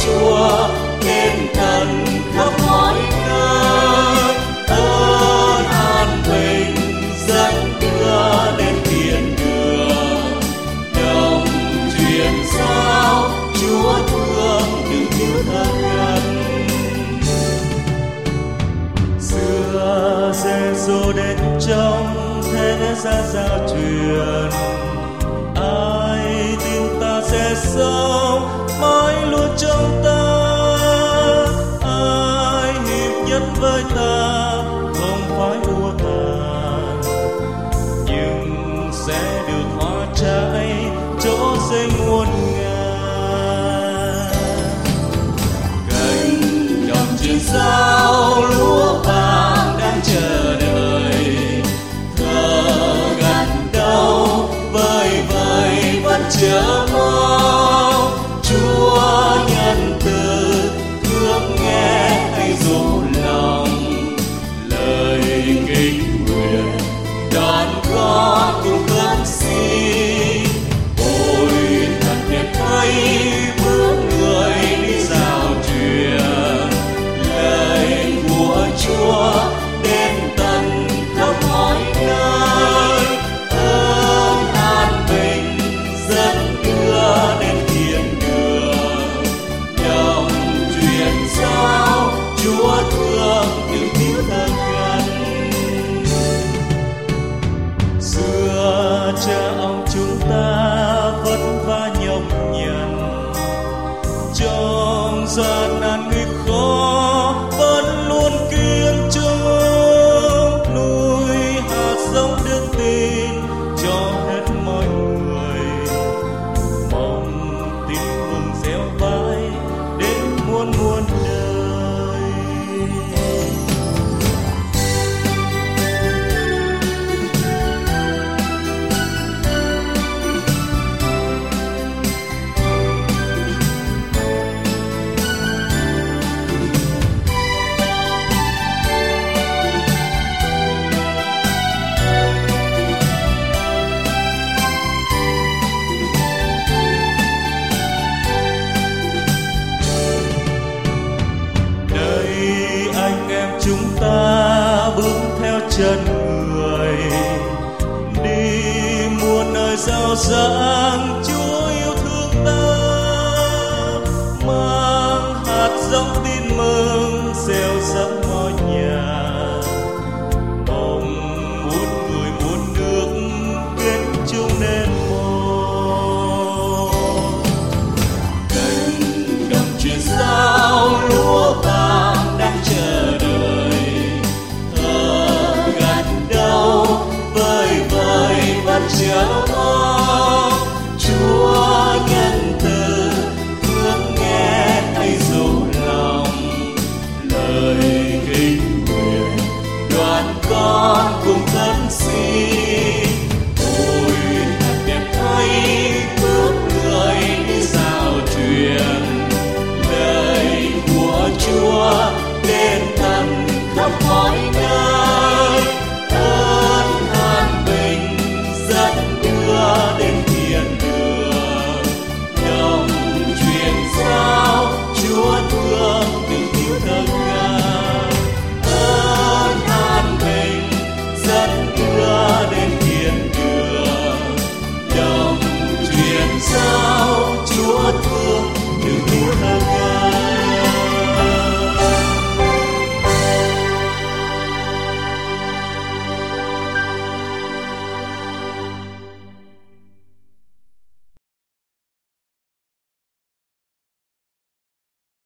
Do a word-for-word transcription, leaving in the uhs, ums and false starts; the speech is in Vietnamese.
Chúa đến tận khắp mọi nơi. Ơn an bình dẫn đưa đến thiên đường, đồng truyền giao Chúa thương đừng thiếu thân gần. Xưa Giê-xu đến trong thế gian giao truyền, ai tin ta sẽ sống mãi luôn trong ta, ai hiệp nhất với ta không phải ua tàn, nhưng sẽ được hóa trái chỗ sinh muôn ngàn. Cánh đồng trên sao lúa vàng đang chờ đợi, thở gần đâu vơi vơi vẫn chờ mong. Chúa nhân từ thương nghe hay dỗ lòng, lời kinh nguyện đón con cùng khấn xin. Ôi thật đẹp thấy bước người đi giao truyền, lời của Chúa đến tận khắp mọi nơi. Ơn an bình dẫn đưa đến thiên đường, đồng truyền giao Chúa thương đừng thiếu thân gần. Xưa cha ông chúng ta vất vả nhọc nhằn, trong gian nan nguy khó vẫn luôn kiên trung, nuôi hạt giống đức tin cho hết mọi người, mong tin mừng gieo vãi đến muôn muôn đời. Đây anh em chúng ta bước theo chân người, đi muôn nơi rao giảng